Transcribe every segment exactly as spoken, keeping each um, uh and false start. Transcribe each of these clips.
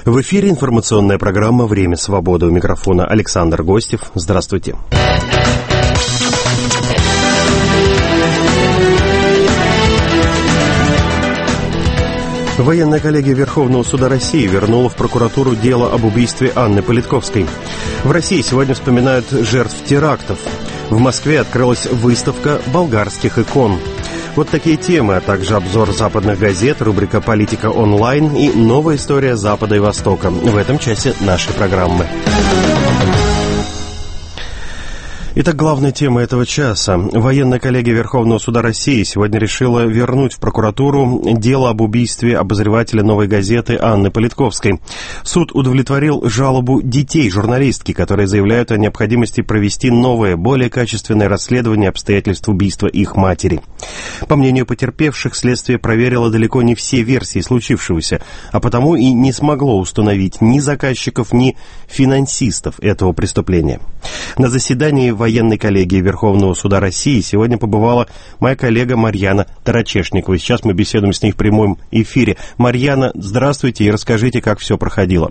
В эфире информационная программа «Время свободы». У микрофона Александр Гостев. Здравствуйте. Военная коллегия Верховного суда России вернула в прокуратуру дело об убийстве Анны Политковской. В России сегодня вспоминают жертв терактов. В Москве открылась выставка болгарских икон. Вот такие темы, а также обзор западных газет, рубрика «Политика онлайн» и новая история Запада и Востока в этом часе нашей программы. Итак, главная тема этого часа. Военная коллегия Верховного суда России сегодня решила вернуть в прокуратуру дело об убийстве обозревателя «Новой газеты» Анны Политковской. Суд удовлетворил жалобу детей журналистки, которые заявляют о необходимости провести новое, более качественное расследование обстоятельств убийства их матери. По мнению потерпевших, следствие проверило далеко не все версии случившегося, а потому и не смогло установить ни заказчиков, ни финансистов этого преступления. На заседании военной коллегии Верховного суда России сегодня побывала моя коллега Марьяна Тарачешникова. Сейчас мы беседуем с ней в прямом эфире. Марьяна, здравствуйте и расскажите, как все проходило.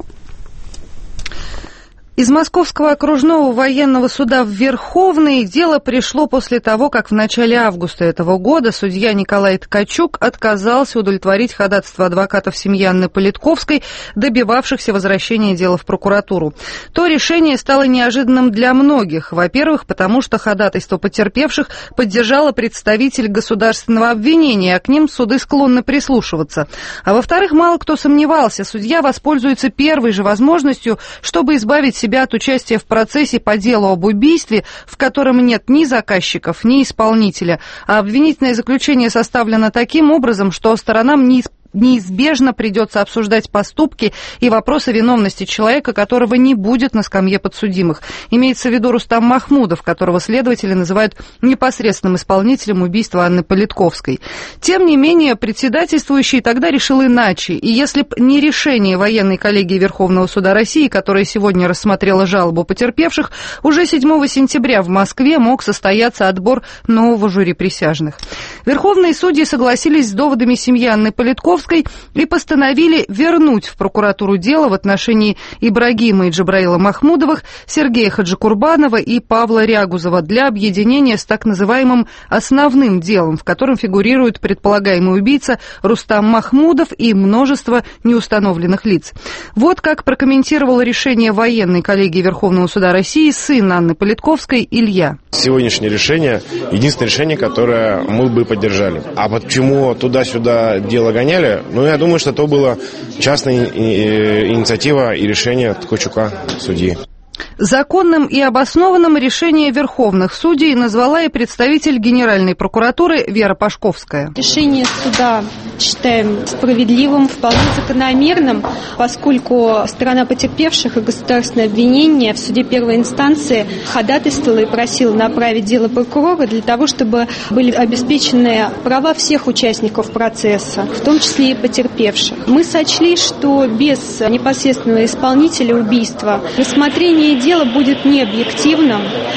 Из Московского окружного военного суда в Верховный дело пришло после того, как в начале августа этого года судья Николай Ткачук отказался удовлетворить ходатайство адвокатов семьи Анны Политковской, добивавшихся возвращения дела в прокуратуру. То решение стало неожиданным для многих. Во-первых, потому что ходатайство потерпевших поддержало представитель государственного обвинения, а к ним суды склонны прислушиваться. А во-вторых, мало кто сомневался, судья воспользуется первой же возможностью, чтобы избавить себя от участия в процессе по делу об убийстве, в котором нет ни заказчиков, ни исполнителя, а обвинительное заключение составлено таким образом, что сторонам не неизбежно придется обсуждать поступки и вопросы виновности человека, которого не будет на скамье подсудимых. Имеется в виду Рустам Махмудов, которого следователи называют непосредственным исполнителем убийства Анны Политковской. Тем не менее, председательствующий тогда решил иначе, и если б не решение военной коллегии Верховного суда России, которая сегодня рассмотрела жалобу потерпевших, уже седьмого сентября в Москве мог состояться отбор нового жюри присяжных. Верховные судьи согласились с доводами семьи Анны Политковской и постановили вернуть в прокуратуру дело в отношении Ибрагима и Джабраила Махмудовых, Сергея Хаджикурбанова и Павла Рягузова для объединения с так называемым основным делом, в котором фигурирует предполагаемый убийца Рустам Махмудов и множество неустановленных лиц. Вот как прокомментировал решение военной коллегии Верховного суда России сын Анны Политковской Илья. Сегодняшнее решение – единственное решение, которое мы бы поддержали. А почему туда-сюда дело гоняли? Ну, я думаю, что то была частная инициатива и решение Ткачука, судьи. Законным и обоснованным решение верховных судей назвала и представитель Генеральной прокуратуры Вера Пашковская. Решение суда считаем справедливым, вполне закономерным, поскольку сторона потерпевших и государственное обвинение в суде первой инстанции ходатайствовала и просила направить дело прокурора для того, чтобы были обеспечены права всех участников процесса, в том числе и потерпевших. Мы сочли, что без непосредственного исполнителя убийства рассмотрение дело будет необъективным,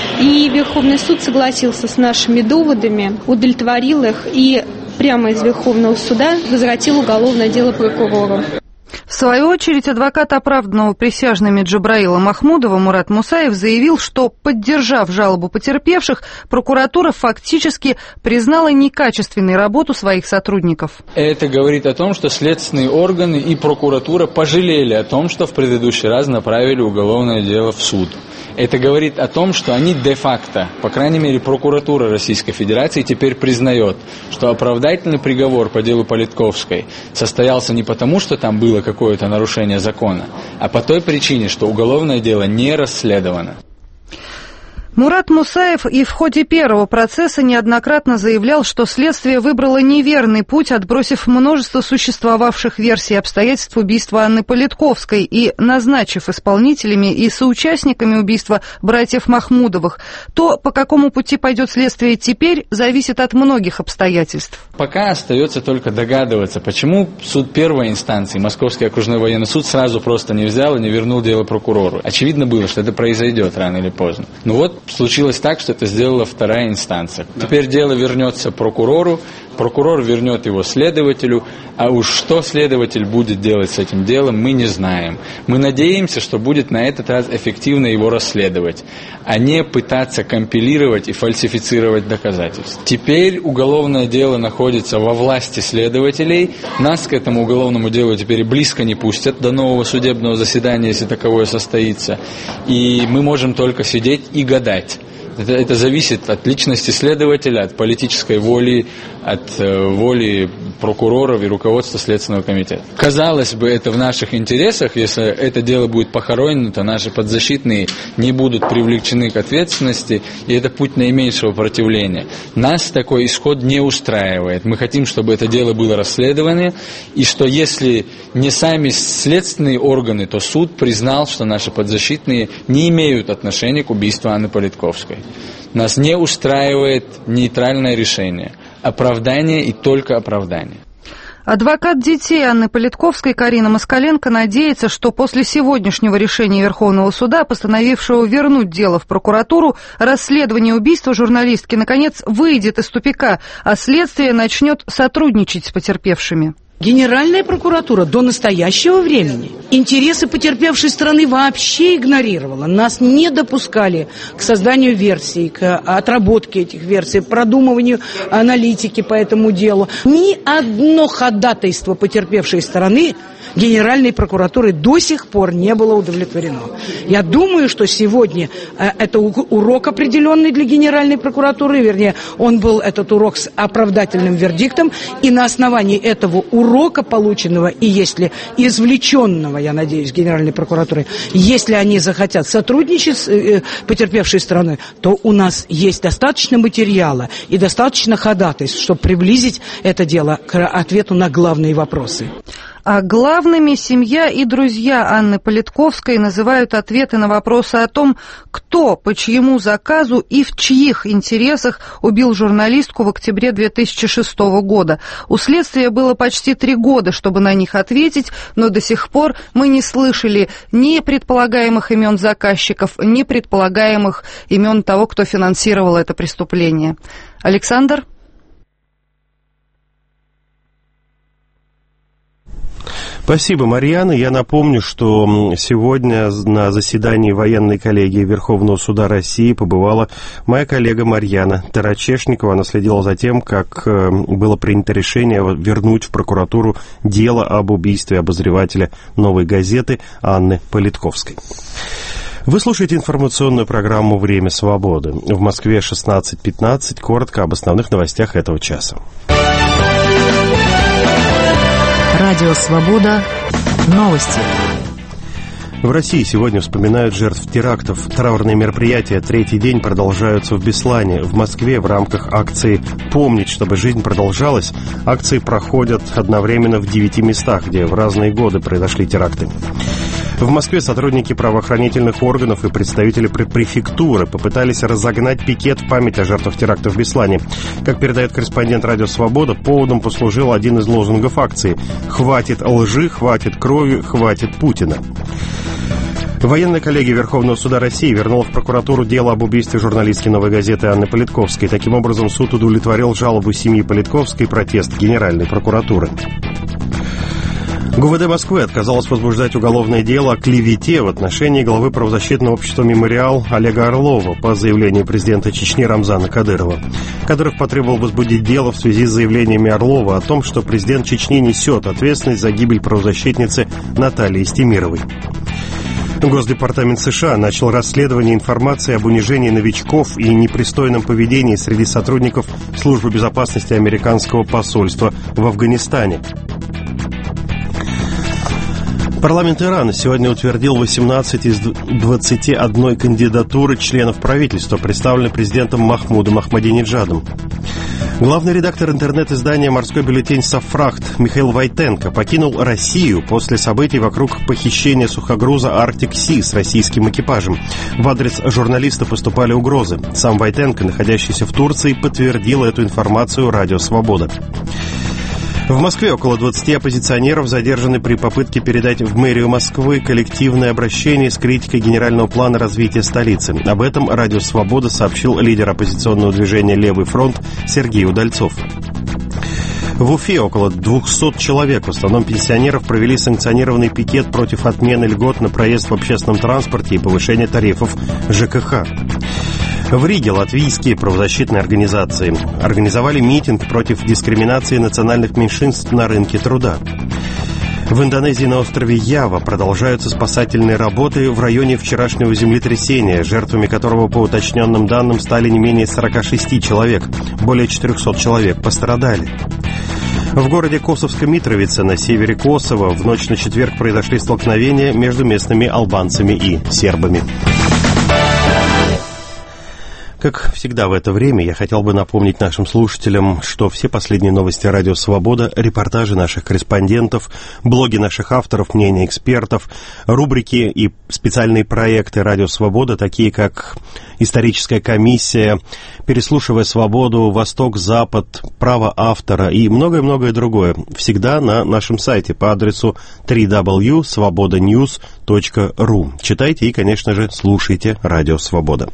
и Верховный суд согласился с нашими доводами, удовлетворил их и прямо из Верховного суда возвратил уголовное дело прокурору. В свою очередь, адвокат оправданного присяжными Джабраила Махмудова Мурат Мусаев заявил, что, поддержав жалобу потерпевших, прокуратура фактически признала некачественной работу своих сотрудников. Это говорит о том, что следственные органы и прокуратура пожалели о том, что в предыдущий раз направили уголовное дело в суд. Это говорит о том, что они де-факто, по крайней мере, прокуратура Российской Федерации теперь признает, что оправдательный приговор по делу Политковской состоялся не потому, что там было какое-то нарушение закона, а по той причине, что уголовное дело не расследовано. Мурат Мусаев и в ходе первого процесса неоднократно заявлял, что следствие выбрало неверный путь, отбросив множество существовавших версий обстоятельств убийства Анны Политковской и назначив исполнителями и соучастниками убийства братьев Махмудовых. То, по какому пути пойдет следствие теперь, зависит от многих обстоятельств. Пока остается только догадываться, почему суд первой инстанции, Московский окружной военный суд, сразу просто не взял и не вернул дело прокурору. Очевидно было, что это произойдет рано или поздно. Но вот случилось так, что это сделала вторая инстанция. Теперь дело вернется прокурору, Прокурор вернет его следователю, а уж что следователь будет делать с этим делом, мы не знаем. Мы надеемся, что будет на этот раз эффективно его расследовать, а не пытаться компилировать и фальсифицировать доказательства. Теперь уголовное дело находится во власти следователей. Нас к этому уголовному делу теперь близко не пустят до нового судебного заседания, если таковое состоится. И мы можем только сидеть и гадать. Это, это зависит от личности следователя, от политической воли, от э, воли прокуроров и руководства Следственного комитета. Казалось бы, это в наших интересах, если это дело будет похоронено, то наши подзащитные не будут привлечены к ответственности, и это путь наименьшего противления. Нас такой исход не устраивает. Мы хотим, чтобы это дело было расследовано, и что если не сами следственные органы, то суд признал, что наши подзащитные не имеют отношения к убийству Анны Политковской. Нас не устраивает нейтральное решение. Оправдание и только оправдание. Адвокат детей Анны Политковской Карина Москаленко надеется, что после сегодняшнего решения Верховного суда, постановившего вернуть дело в прокуратуру, расследование убийства журналистки наконец выйдет из тупика, а следствие начнет сотрудничать с потерпевшими. Генеральная прокуратура до настоящего времени интересы потерпевшей стороны вообще игнорировала. Нас не допускали к созданию версий, к отработке этих версий, продумыванию аналитики по этому делу. Ни одно ходатайство потерпевшей стороны Генеральной прокуратуры до сих пор не было удовлетворено. Я думаю, что сегодня это урок определенный для Генеральной прокуратуры, вернее, он был, этот урок, с оправдательным вердиктом, и на основании этого урока, полученного и если извлеченного, я надеюсь, Генеральной прокуратурой, если они захотят сотрудничать с потерпевшей стороной, то у нас есть достаточно материала и достаточно ходатайств, чтобы приблизить это дело к ответу на главные вопросы. А главными семья и друзья Анны Политковской называют ответы на вопросы о том, кто, по чьему заказу и в чьих интересах убил журналистку в октябре две тысячи шестого года. У следствия было почти три года, чтобы на них ответить, но до сих пор мы не слышали ни предполагаемых имен заказчиков, ни предполагаемых имен того, кто финансировал это преступление. Александр? Спасибо, Марьяна. Я напомню, что сегодня на заседании военной коллегии Верховного суда России побывала моя коллега Марьяна Тарачешникова. Она следила за тем, как было принято решение вернуть в прокуратуру дело об убийстве обозревателя «Новой газеты» Анны Политковской. Вы слушаете информационную программу «Время свободы». В Москве шестнадцать пятнадцать. Коротко об основных новостях этого часа. Радио «Свобода». Новости. В России сегодня вспоминают жертв терактов. Траурные мероприятия третий день продолжаются в Беслане. В Москве в рамках акции «Помнить, чтобы жизнь продолжалась» акции проходят одновременно в девяти местах, где в разные годы произошли теракты. В Москве сотрудники правоохранительных органов и представители префектуры попытались разогнать пикет в память о жертвах терактов в Беслане. Как передает корреспондент «Радио Свобода», поводом послужил один из лозунгов акции «Хватит лжи, хватит крови, хватит Путина». Военная коллегия Верховного суда России вернула в прокуратуру дело об убийстве журналистки «Новой газеты» Анны Политковской. Таким образом, суд удовлетворил жалобу семьи Политковской и протест Генеральной прокуратуры. ГУВД Москвы отказалась возбуждать уголовное дело о клевете в отношении главы правозащитного общества «Мемориал» Олега Орлова по заявлению президента Чечни Рамзана Кадырова. Кадыров потребовал возбудить дело в связи с заявлениями Орлова о том, что президент Чечни несет ответственность за гибель правозащитницы Натальи Истемировой. Госдепартамент США начал расследование информации об унижении новичков и непристойном поведении среди сотрудников службы безопасности американского посольства в Афганистане. Парламент Ирана сегодня утвердил восемнадцать из двадцати одной кандидатуры членов правительства, представленных президентом Махмудом Ахмадинеджадом. Главный редактор интернет-издания «Морской бюллетень Сафрахт» Михаил Войтенко покинул Россию после событий вокруг похищения сухогруза «Арктик Си» с российским экипажем. В адрес журналиста поступали угрозы. Сам Войтенко, находящийся в Турции, подтвердил эту информацию «Радио Свобода». В Москве около двадцати оппозиционеров задержаны при попытке передать в мэрию Москвы коллективное обращение с критикой генерального плана развития столицы. Об этом «Радио Свобода» сообщил лидер оппозиционного движения «Левый фронт» Сергей Удальцов. В Уфе около двухсот человек, в основном пенсионеров, провели санкционированный пикет против отмены льгот на проезд в общественном транспорте и повышения тарифов ЖКХ. В Риге латвийские правозащитные организации организовали митинг против дискриминации национальных меньшинств на рынке труда. В Индонезии на острове Ява продолжаются спасательные работы в районе вчерашнего землетрясения, жертвами которого, по уточненным данным, стали не менее сорока шести человек. Более четырехсот человек пострадали. В городе Косовска-Митровица на севере Косово в ночь на четверг произошли столкновения между местными албанцами и сербами. Как всегда в это время, я хотел бы напомнить нашим слушателям, что все последние новости «Радио Свобода», репортажи наших корреспондентов, блоги наших авторов, мнения экспертов, рубрики и специальные проекты «Радио Свобода», такие как «Историческая комиссия», «Переслушивая свободу», «Восток-Запад», «Право автора» и многое-многое другое, всегда на нашем сайте по адресу дабл ю дабл ю дабл ю точка свобода ньюс точка ру. Читайте и, конечно же, слушайте «Радио Свобода».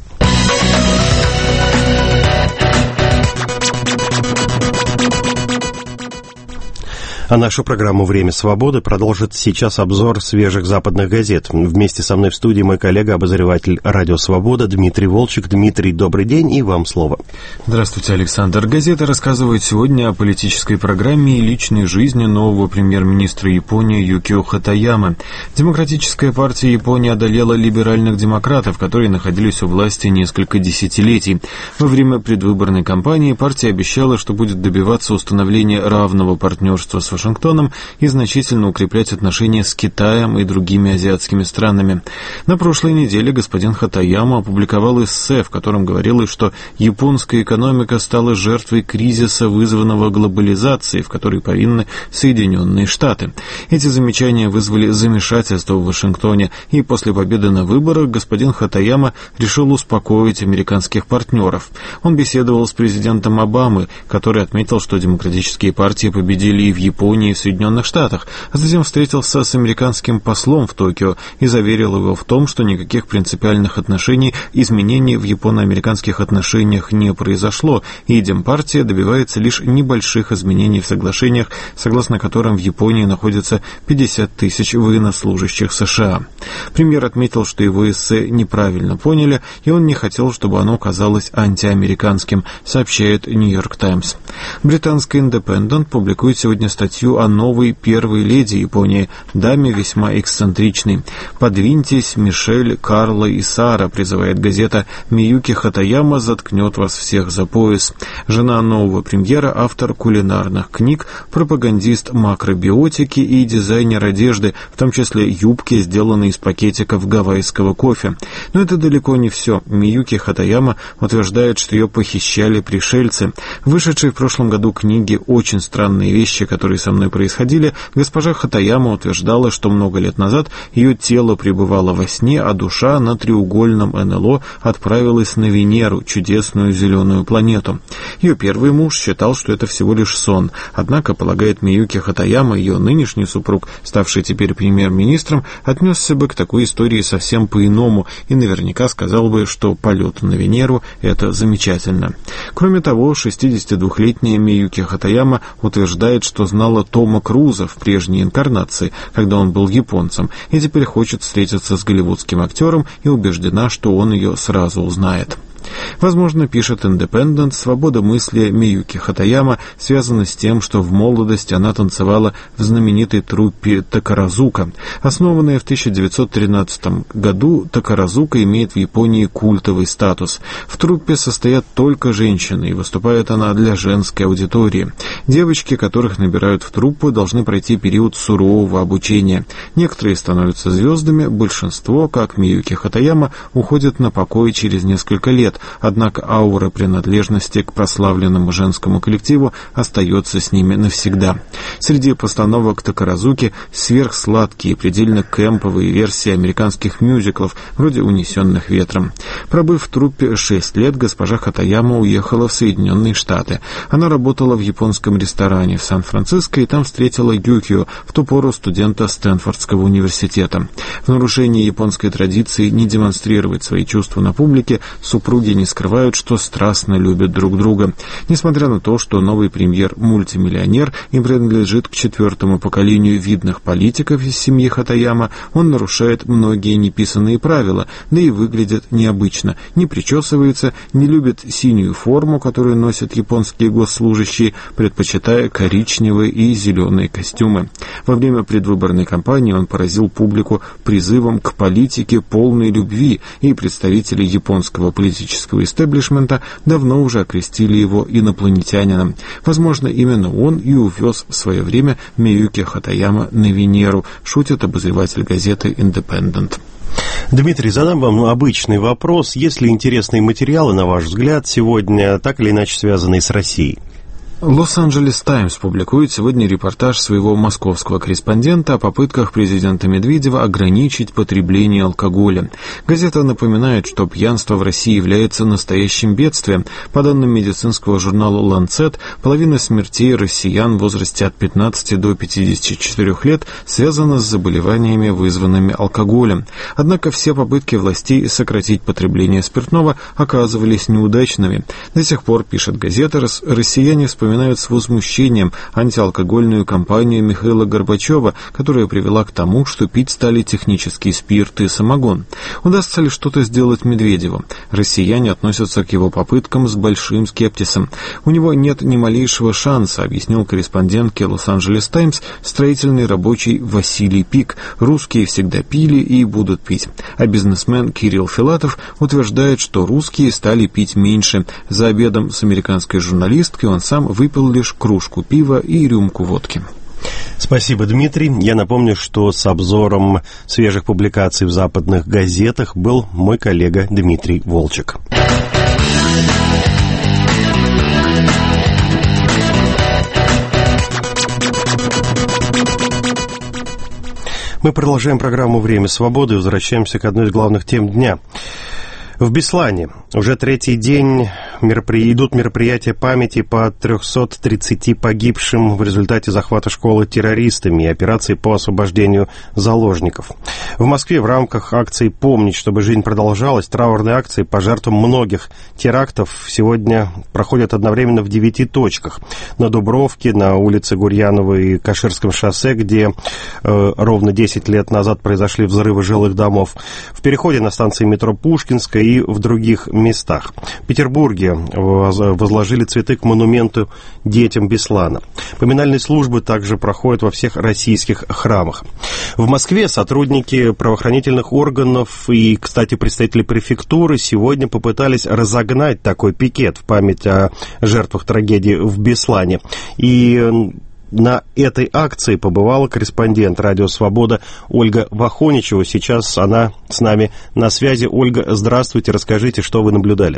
А нашу программу «Время свободы» продолжит сейчас обзор свежих западных газет. Вместе со мной в студии мой коллега, обозреватель «Радио Свобода» Дмитрий Волчек. Дмитрий, добрый день, и вам слово. Здравствуйте, Александр. Газета рассказывает сегодня о политической программе и личной жизни нового премьер-министра Японии Юкио Хатаяма. Демократическая партия Японии одолела либеральных демократов, которые находились у власти несколько десятилетий. Во время предвыборной кампании партия обещала, что будет добиваться установления равного партнерства с Вашингтоном и значительно укреплять отношения с Китаем и другими азиатскими странами. На прошлой неделе господин Хатаяма опубликовал эссе, в котором говорилось, что японская экономика стала жертвой кризиса, вызванного глобализацией, в которой повинны Соединенные Штаты. Эти замечания вызвали замешательство в Вашингтоне, и после победы на выборах господин Хатаяма решил успокоить американских партнеров. Он беседовал с президентом Обамой, который отметил, что демократические партии победили и в Японии, и в Соединенных Штатах, а затем встретился с американским послом в Токио и заверил его в том, что никаких принципиальных отношений, изменений в японо-американских отношениях не произошло, и Демпартия добивается лишь небольших изменений в соглашениях, согласно которым в Японии находится пятьдесят тысяч военнослужащих США. Премьер отметил, что его эссе неправильно поняли, и он не хотел, чтобы оно казалось антиамериканским, сообщает Нью-Йорк Таймс. Британская Independent публикует сегодня статью о новой первой леди Японии, даме весьма эксцентричной. «Подвиньтесь, Мишель, Карла и Сара», призывает газета. «Миюки Хатаяма заткнет вас всех за пояс». Жена нового премьера, автор кулинарных книг, пропагандист макробиотики и дизайнер одежды, в том числе юбки, сделанные из пакетиков гавайского кофе. Но это далеко не все. Миюки Хатаяма утверждает, что ее похищали пришельцы. Вышедшей в прошлом году книги «Очень странные вещи, которые со мной происходили», госпожа Хатаяма утверждала, что много лет назад ее тело пребывало во сне, а душа на треугольном эн эл о отправилась на Венеру, чудесную зеленую планету. Ее первый муж считал, что это всего лишь сон. Однако, полагает Миюки Хатаяма, ее нынешний супруг, ставший теперь премьер-министром, отнесся бы к такой истории совсем по-иному и наверняка сказал бы, что полет на Венеру – это замечательно. Кроме того, шестидесятидвухлетняя Миюки Хатаяма утверждает, что знала Тома Круза в прежней инкарнации, когда он был японцем, и теперь хочет встретиться с голливудским актером и убеждена, что он ее сразу узнает. Возможно, пишет Independent, свобода мысли Миюки Хатаяма связана с тем, что в молодости она танцевала в знаменитой труппе Такаразука. Основанная в тысяча девятьсот тринадцатом году, Такаразука имеет в Японии культовый статус. В труппе состоят только женщины, и выступает она для женской аудитории. Девочки, которых набирают в труппу, должны пройти период сурового обучения. Некоторые становятся звездами, большинство, как Миюки Хатаяма, уходят на покой через несколько лет. Однако аура принадлежности к прославленному женскому коллективу остается с ними навсегда. Среди постановок Такаразуки сверхсладкие, предельно кэмповые версии американских мюзиклов, вроде «Унесенных ветром». Пробыв в труппе шесть лет, госпожа Хатаяма уехала в Соединенные Штаты. Она работала в японском ресторане в Сан-Франциско и там встретила Юкио, в ту пору студента Стэнфордского университета. В нарушении японской традиции не демонстрировать свои чувства на публике, супруги супруги не скрывают, что страстно любят друг друга. Несмотря на то, что новый премьер мультимиллионер и принадлежит к четвертому поколению видных политиков из семьи Хатаяма, он нарушает многие неписанные правила, да и выглядит необычно. Не причесывается, не любит синюю форму, которую носят японские госслужащие, предпочитая коричневые и зеленые костюмы. Во время предвыборной кампании он поразил публику призывом к политике полной любви, и представители японского политического истеблишмента давно уже окрестили его инопланетянином. Возможно, именно он и увез в свое время Миюки Хатаяма на Венеру, шутит обозреватель газеты «Индепендент». Дмитрий, задам вам обычный вопрос. Есть ли интересные материалы, на ваш взгляд, сегодня так или иначе связанные с Россией? Лос-Анджелес Таймс публикует сегодня репортаж своего московского корреспондента о попытках президента Медведева ограничить потребление алкоголя. Газета напоминает, что пьянство в России является настоящим бедствием. По данным медицинского журнала «Ланцет», половина смертей россиян в возрасте от пятнадцати до пятидесяти четырёх лет связана с заболеваниями, вызванными алкоголем. Однако все попытки властей сократить потребление спиртного оказывались неудачными. До сих пор, пишет газета, россияне вспоминают с возмущением антиалкогольную кампанию Михаила Горбачева, которая привела к тому, что пить стали технический спирт и самогон. Удастся ли что-то сделать Медведеву? Россияне относятся к его попыткам с большим скепсисом. У него нет ни малейшего шанса, объяснил корреспондентке Лос-Анджелес Таймс строительный рабочий Василий Пик. Русские всегда пили и будут пить. А бизнесмен Кирилл Филатов утверждает, что русские стали пить меньше. За обедом с американской журналисткой он сам выпил лишь кружку пива и рюмку водки. Спасибо, Дмитрий. Я напомню, что с обзором свежих публикаций в западных газетах был мой коллега Дмитрий Волчек. Мы продолжаем программу «Время свободы» и возвращаемся к одной из главных тем дня. В Беслане уже третий день меропри... идут мероприятия памяти по трёмстам тридцати погибшим в результате захвата школы террористами и операции по освобождению заложников. В Москве в рамках акции «Помнить, чтобы жизнь продолжалась» траурные акции по жертвам многих терактов сегодня проходят одновременно в девяти точках. На Дубровке, на улице Гурьянова и Каширском шоссе, где э, ровно десять лет назад произошли взрывы жилых домов. В переходе на станции метро Пушкинская и в других местах. В Петербурге возложили цветы к монументу детям Беслана. Поминальные службы также проходят во всех российских храмах. В Москве сотрудники правоохранительных органов и, кстати, представители префектуры сегодня попытались разогнать такой пикет в память о жертвах трагедии в Беслане. И на этой акции побывала корреспондент «Радио Свобода» Ольга Вахоничева. Сейчас она с нами на связи. Ольга, здравствуйте. Расскажите, что вы наблюдали.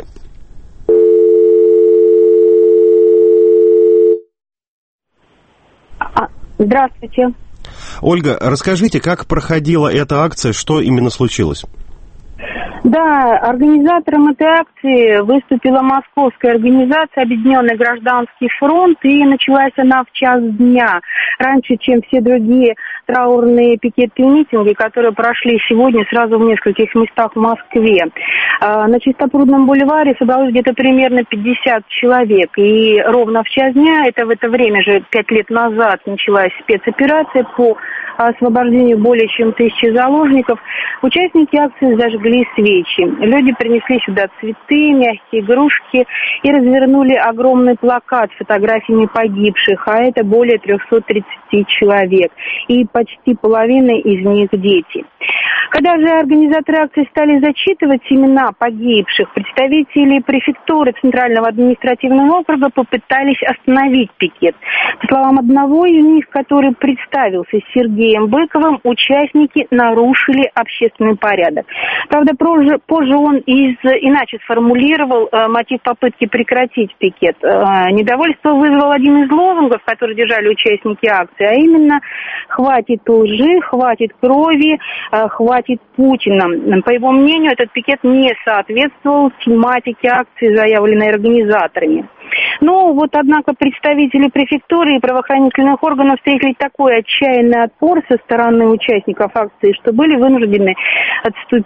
Здравствуйте. Ольга, расскажите, как проходила эта акция, что именно случилось? Да, организатором этой акции выступила московская организация «Объединенный гражданский фронт», и началась она в час дня, раньше, чем все другие траурные пикеты и митинги, которые прошли сегодня сразу в нескольких местах в Москве. На Чистопрудном бульваре собралось где-то примерно пятьдесят человек, и ровно в час дня, это в это время же, пять лет назад, началась спецоперация по освобождению более чем тысячи заложников. Участники акции зажгли свечи. Люди принесли сюда цветы, мягкие игрушки и развернули огромный плакат с фотографиями погибших, а это более трёхсот тридцати человек, и почти половина из них дети. Когда же организаторы акции стали зачитывать имена погибших, представители префектуры Центрального административного округа попытались остановить пикет. По словам одного из них, который представился Сергеем Быковым, участники нарушили общественный порядок. Правда, позже, позже он из, иначе сформулировал э, мотив попытки прекратить пикет. Э, недовольство вызвал один из лозунгов, которые держали участники акции, а именно «Хватит лжи, хватит крови, э, хватит Путина». По его мнению, этот пикет не соответствовал тематике акции, заявленной организаторами. Но вот, однако, представители префектуры и правоохранительных органов встретили такой отчаянный отпор со стороны участников акции, что были вынуждены отступить.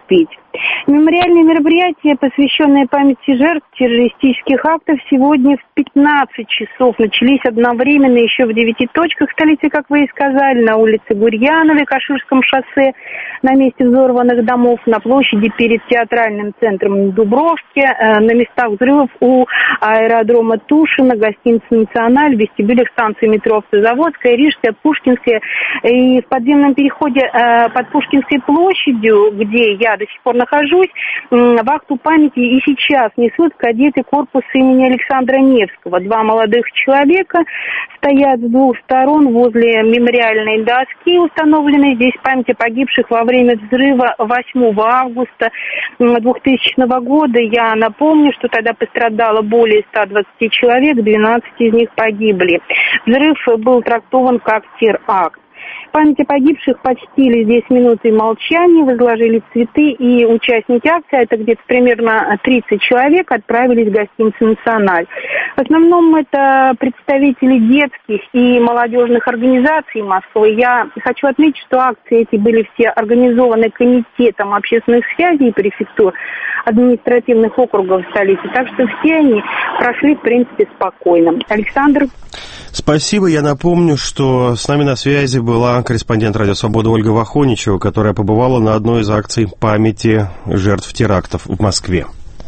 Мемориальное мероприятие, посвященное памяти жертв террористических актов, сегодня в пятнадцать часов начались одновременно еще в девяти точках столицы, как вы и сказали, на улице Гурьяновой, Каширском шоссе, на месте взорванных домов, на площади перед театральным центром Дубровки, на местах взрывов у аэродрома Тушино, гостиницы «Националь», в вестибюлях станции метро Автозаводская, Рижская, Пушкинская. И в подземном переходе под Пушкинской площадью, где я до сих пор нахожусь, вахту памяти и сейчас несут кадеты корпуса имени Александра Невского. Два молодых человека стоят с двух сторон возле мемориальной доски, установленной здесь память о погибших во время взрыва восьмого августа двухтысячного года. Я напомню, что тогда пострадало более ста двадцати человек, двенадцать из них погибли. Взрыв был трактован как теракт. Память о погибших почтили здесь минутой молчания, возложили цветы, и участники акции, это где-то примерно тридцать человек, отправились в гостиницу «Националь». В основном это представители детских и молодежных организаций Москвы. Я хочу отметить, что акции эти были все организованы Комитетом общественных связей префектур административных округов столицы, так что все они прошли, в принципе, спокойно. Александр? Спасибо. Я напомню, что с нами на связи была корреспондент «Радио Свобода» Ольга Вахоничева, которая побывала на одной из акций памяти жертв терактов в Москве.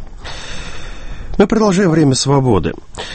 Мы продолжаем «Время свободы».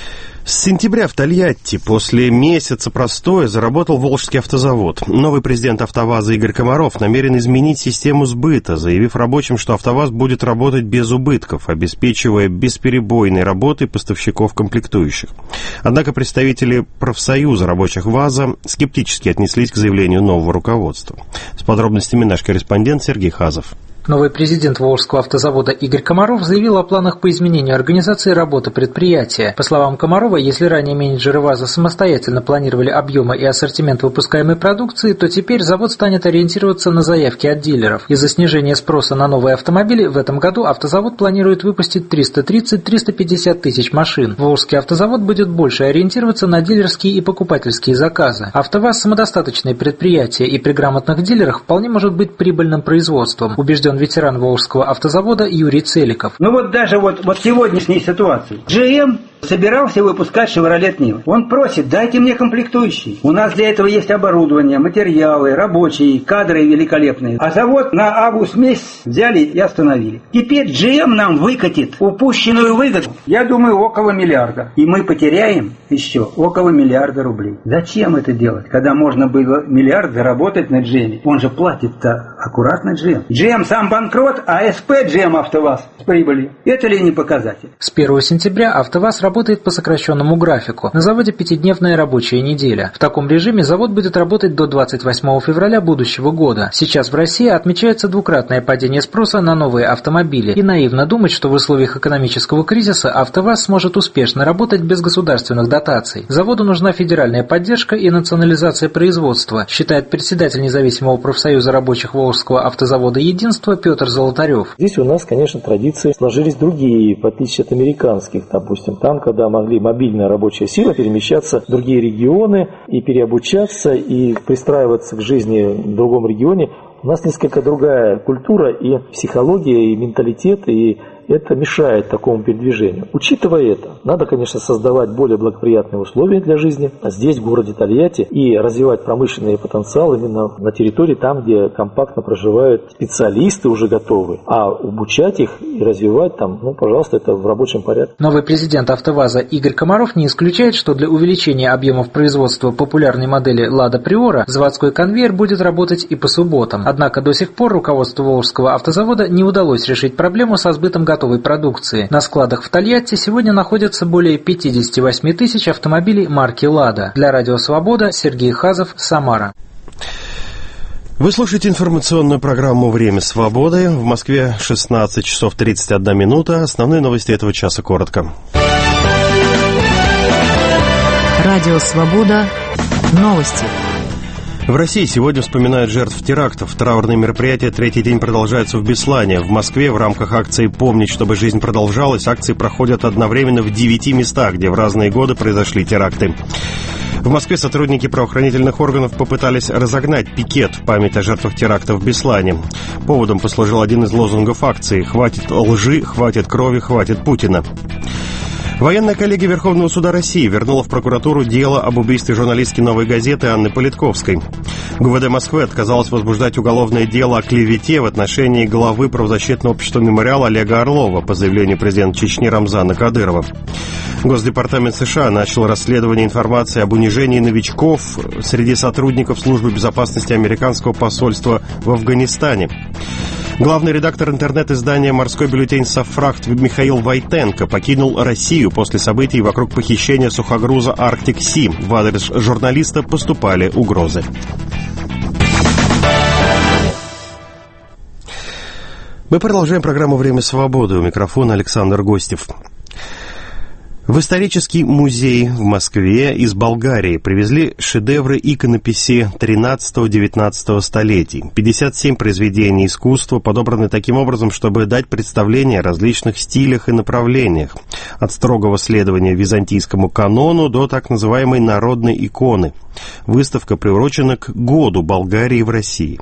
С сентября в Тольятти после месяца простоя заработал Волжский автозавод. Новый президент «АвтоВАЗа» Игорь Комаров намерен изменить систему сбыта, заявив рабочим, что «АвтоВАЗ» будет работать без убытков, обеспечивая бесперебойной работой поставщиков комплектующих. Однако представители профсоюза рабочих ВАЗа скептически отнеслись к заявлению нового руководства. С подробностями наш корреспондент Сергей Хазов. Новый президент Волжского автозавода Игорь Комаров заявил о планах по изменению организации работы предприятия. По словам Комарова, если ранее менеджеры ВАЗа самостоятельно планировали объемы и ассортимент выпускаемой продукции, то теперь завод станет ориентироваться на заявки от дилеров. Из-за снижения спроса на новые автомобили в этом году автозавод планирует выпустить триста тридцать - триста пятьдесят тысяч машин. Волжский автозавод будет больше ориентироваться на дилерские и покупательские заказы. АвтоВАЗ – самодостаточное предприятие и при грамотных дилерах вполне может быть прибыльным производством, убежден ветеран Волжского автозавода Юрий Целиков. Ну вот даже вот, вот сегодняшней ситуации. джи эм собирался выпускать «Шевроле Нива». Он просит, дайте мне комплектующие. У нас для этого есть оборудование, материалы, рабочие, кадры великолепные. А завод на август месяц взяли и остановили. Теперь джи эм нам выкатит упущенную выгоду, я думаю, около миллиарда. И мы потеряем еще около миллиарда рублей. Зачем это делать, когда можно было миллиард заработать на джи эм? Он же платит-то аккуратно джи эм. джи эм сам банкрот, а эс пэ джи эм АвтоВАЗ с прибыли. Это ли не показатель? С первого сентября АвтоВАЗ работает по сокращенному графику. На заводе пятидневная рабочая неделя. В таком режиме завод будет работать до двадцать восьмого февраля будущего года. Сейчас в России отмечается двукратное падение спроса на новые автомобили. И наивно думать, что в условиях экономического кризиса АвтоВАЗ сможет успешно работать без государственных дотаций. Заводу нужна федеральная поддержка и национализация производства, считает председатель независимого профсоюза рабочих Волжского автозавода «Единство» Петр Золотарев. Здесь у нас, конечно, традиции сложились другие, в отличие от американских, допустим, там, когда могли мобильная рабочая сила перемещаться в другие регионы и переобучаться, и пристраиваться к жизни в другом регионе, у нас несколько другая культура и психология, и менталитет, и это мешает такому передвижению. Учитывая это, надо, конечно, создавать более благоприятные условия для жизни здесь, в городе Тольятти, и развивать промышленный потенциал именно на территории там, где компактно проживают специалисты уже готовые, а обучать их и развивать там, ну, пожалуйста, это в рабочем порядке. Новый президент АвтоВАЗа Игорь Комаров не исключает, что для увеличения объемов производства популярной модели «Лада Приора» заводской конвейер будет работать и по субботам. Однако до сих пор руководству Волжского автозавода не удалось решить проблему со сбытом готовых готовой продукции. На складах в Тольятти сегодня находятся более пятьдесят восемь тысяч автомобилей марки «Лада». Для «Радио Свобода» Сергей Хазов, Самара. Вы слушаете информационную программу «Время свободы». В Москве шестнадцать часов тридцать одна минута. Основные новости этого часа коротко. Радио Свобода. Новости. В России сегодня вспоминают жертв терактов. Траурные мероприятия третий день продолжаются в Беслане. В Москве в рамках акции «Помнить, чтобы жизнь продолжалась» акции проходят одновременно в девяти местах, где в разные годы произошли теракты. В Москве сотрудники правоохранительных органов попытались разогнать пикет в память о жертвах теракта в Беслане. Поводом послужил один из лозунгов акции «Хватит лжи, хватит крови, хватит Путина». Военная коллегия Верховного суда России вернула в прокуратуру дело об убийстве журналистки «Новой газеты» Анны Политковской. ГУВД Москвы отказалась возбуждать уголовное дело о клевете в отношении главы правозащитного общества «Мемориал» Олега Орлова по заявлению президента Чечни Рамзана Кадырова. Госдепартамент США начал расследование информации об унижении новичков среди сотрудников службы безопасности американского посольства в Афганистане. Главный редактор интернет-издания «Морской бюллетень Софрахт» Михаил Войтенко покинул Россию после событий вокруг похищения сухогруза «Арктик Си». В адрес журналиста поступали угрозы. Мы продолжаем программу «Время свободы». У микрофона Александр Гостев. В исторический музей в Москве из Болгарии привезли шедевры иконописи тринадцатого-девятнадцатого столетий. пятьдесят семь произведений искусства подобраны таким образом, чтобы дать представление о различных стилях и направлениях. От строгого следования византийскому канону до так называемой народной иконы. Выставка приурочена к году Болгарии в России.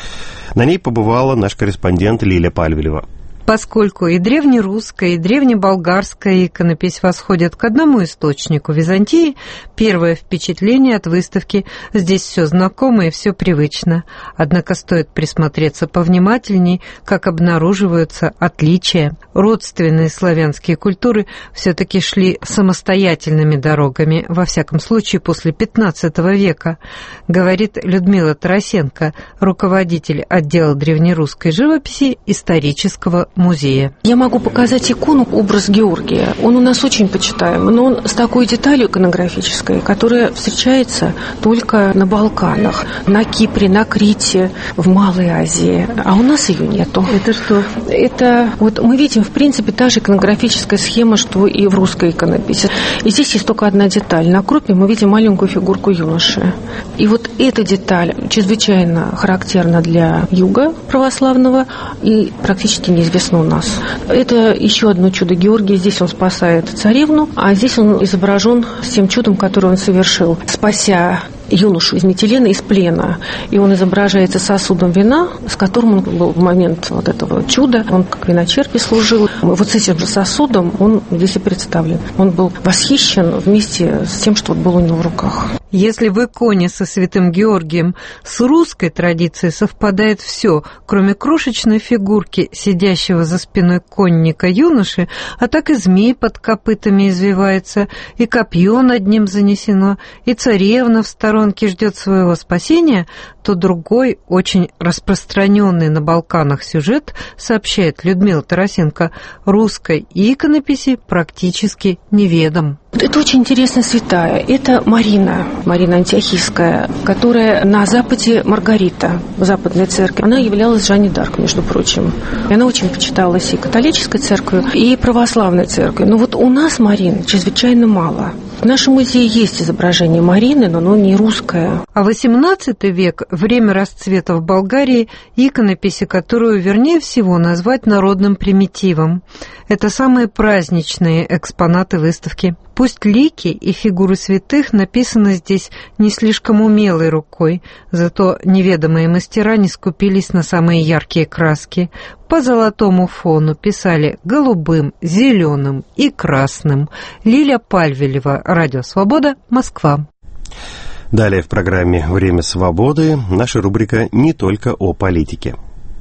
На ней побывала наш корреспондент Лиля Пальвелева. Поскольку и древнерусская, и древнеболгарская иконопись восходят к одному источнику Византии, первое впечатление от выставки – здесь все знакомо и все привычно. Однако стоит присмотреться повнимательней, как обнаруживаются отличия. Родственные славянские культуры все-таки шли самостоятельными дорогами, во всяком случае после пятнадцатого века, говорит Людмила Тарасенко, руководитель отдела древнерусской живописи исторического музея. Я могу показать икону, образ Георгия. Он у нас очень почитаем, но он с такой деталью иконографической, которая встречается только на Балканах, на Кипре, на Крите, в Малой Азии. А у нас ее нету. Это что? Это вот мы видим, в принципе, та же иконографическая схема, что и в русской иконописи. И здесь есть только одна деталь. На крупе мы видим маленькую фигурку юноши. И вот эта деталь чрезвычайно характерна для юга православного и практически неизвестна у нас. Это еще одно чудо Георгия. Здесь он спасает царевну, а здесь он изображен с тем чудом, которое он совершил, спася юношу из Митилена, из плена. И он изображается сосудом вина, с которым он был в момент вот этого чуда. Он как виночерпий служил. Вот с этим же сосудом он здесь и представлен. Он был восхищен вместе с тем, что вот было у него в руках. Если в иконе со святым Георгием с русской традицией совпадает все, кроме крошечной фигурки, сидящего за спиной конника юноши, а так и змей под копытами извивается, и копье над ним занесено, и царевна в сторонке ждет своего спасения, то другой, очень распространенный на Балканах сюжет, сообщает Людмила Тарасенко, русской иконописи практически неведом. Это очень интересная святая. Это Марина, Марина Антиохийская, которая на Западе Маргарита, в Западной церкви. Она являлась Жанной д'Арк, между прочим. И она очень почиталась и католической церковью, и православной церковью. Но вот у нас Марин чрезвычайно мало. В нашем музее есть изображение Марины, но оно не русское. А восемнадцатый век – время расцвета в Болгарии, иконописи, которую, вернее всего, назвать народным примитивом. Это самые праздничные экспонаты выставки. Пусть лики и фигуры святых написаны здесь не слишком умелой рукой, зато неведомые мастера не скупились на самые яркие краски. По золотому фону писали голубым, зеленым и красным. Лиля Пальвелева, Радио Свобода, Москва. Далее в программе «Время свободы» наша рубрика «Не только о политике».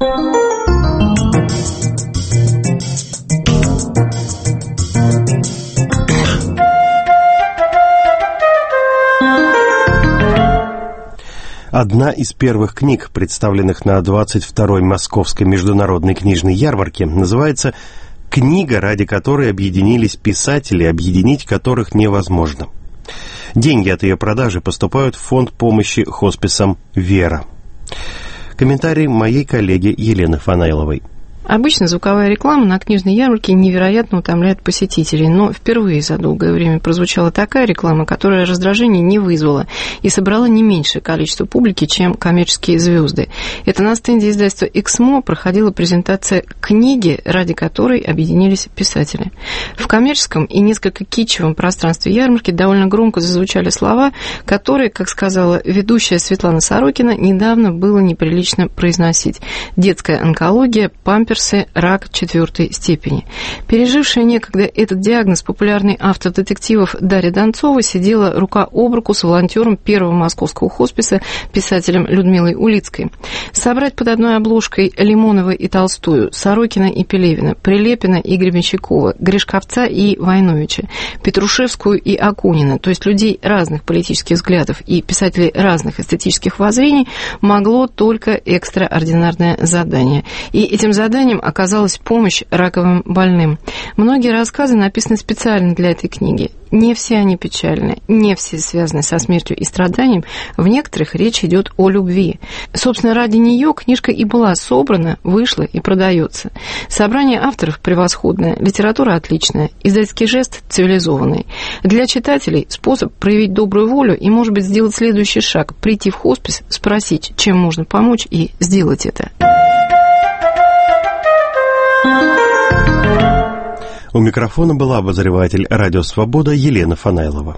Одна из первых книг, представленных на двадцать второй Московской международной книжной ярмарке, называется «Книга, ради которой объединились писатели, объединить которых невозможно». Деньги от ее продажи поступают в фонд помощи хосписам «Вера». Комментарий моей коллеги Елены Фанайловой. Обычно звуковая реклама на книжной ярмарке невероятно утомляет посетителей, но впервые за долгое время прозвучала такая реклама, которая раздражение не вызвала и собрала не меньшее количество публики, чем коммерческие звезды. Это на стенде издательства «Эксмо» проходила презентация книги, ради которой объединились писатели. В коммерческом и несколько китчевом пространстве ярмарки довольно громко зазвучали слова, которые, как сказала ведущая Светлана Сорокина, недавно было неприлично произносить. Детская онкология, памперсы, рак четвертой степени. Пережившая некогда этот диагноз популярный автор детективов Дарья Донцова сидела рука об руку с волонтером первого московского хосписа, писателем Людмилой Улицкой. Собрать под одной обложкой Лимонова и Толстую, Сорокина и Пелевина, Прилепина и Гребенщикова, Гришковца и Войновича, Петрушевскую и Акунина, то есть людей разных политических взглядов и писателей разных эстетических воззрений, могло только экстраординарное задание. И этим заданием оказалась помощь раковым больным. Многие рассказы написаны специально для этой книги. Не все они печальны, не все связаны со смертью и страданием. В некоторых речь идет о любви. Собственно, ради нее книжка и была собрана, вышла и продается. Собрание авторов превосходное, литература отличная, издательский жест цивилизованный. Для читателей способ проявить добрую волю и, может быть, сделать следующий шаг – прийти в хоспис, спросить, чем можно помочь, и сделать это. У микрофона была обозреватель «Радио Свобода» Елена Фанайлова.